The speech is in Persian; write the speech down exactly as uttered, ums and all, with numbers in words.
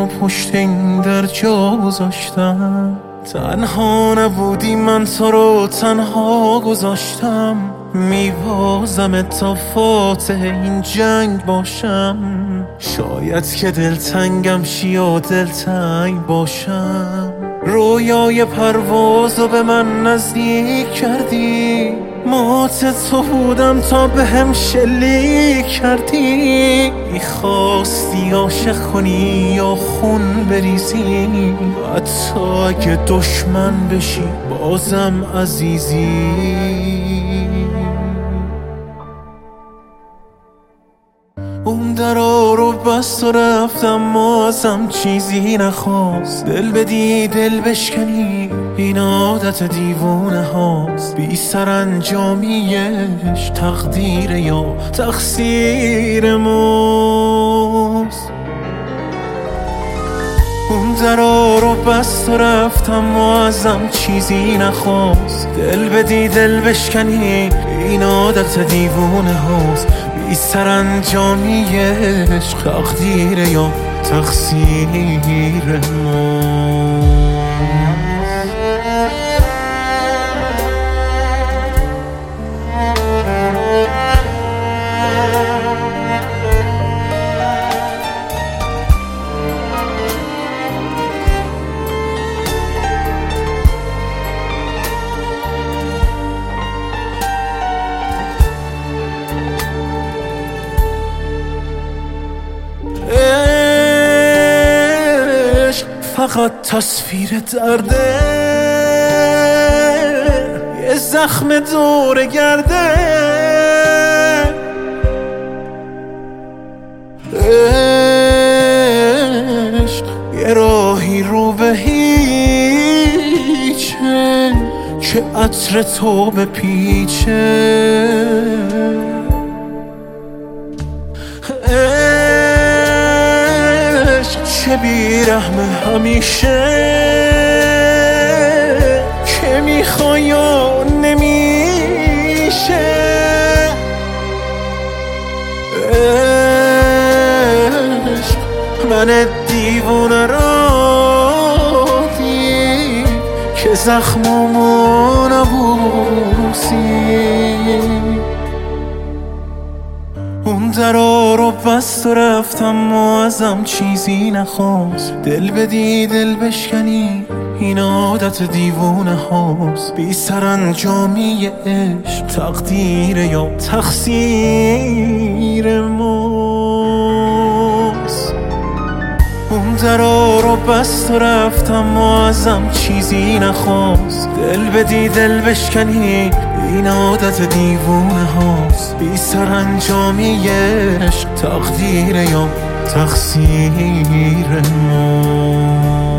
و پشت این در جا گذاشتم. تنها نبودی من تو رو تنها گذاشتم. میبازم تا فاتح این جنگ باشم. شاید که دلتنگم شی و دلتنگ باشم. رویای پروازو به من نزدیک کردی. مات تو بودم تا به هم شلیک کردی. میخواستی عاشق کنی یا خون بریزی. حتی اگه دشمن بشی بازم عزیزی. اون درا رو بست و رفتم ما ازم چیزی نخواست. دل بدی دل بشکنی این عادت دیوونه هاست. بی سرانجامیش تقدیر یا تقصیر ماست. اون درا رو بست و رفتم ما ازم چیزی نخواست. دل بدی دل بشکنی این عادت دیوونه هاست. بی سرانجامیش تقدیر یا تقصیر ماست. فقط تصویر درده، یه زخم دور گرده. عشق یه راهی رو به هیچه که عطر تو به پیچه. چه بیرحمه همیشه که میخوای یا نمیشه. عشق من دیوونه را دید که زخممو نبوسی. اون درا رو بست و رفتم و ازم چیزی نخواست. دل بدی دل بشکنی این عادت دیوونه هاست. بی سرانجامی عشق تقدیر یا تقصیر ماست. اون درا رو بست و رفتم و ازم چیزی نخواست. دل بدی دل بشکنی این عادت دیوونه هاست. بی سرانجامی عشق تقدیر یا تقصیر ما.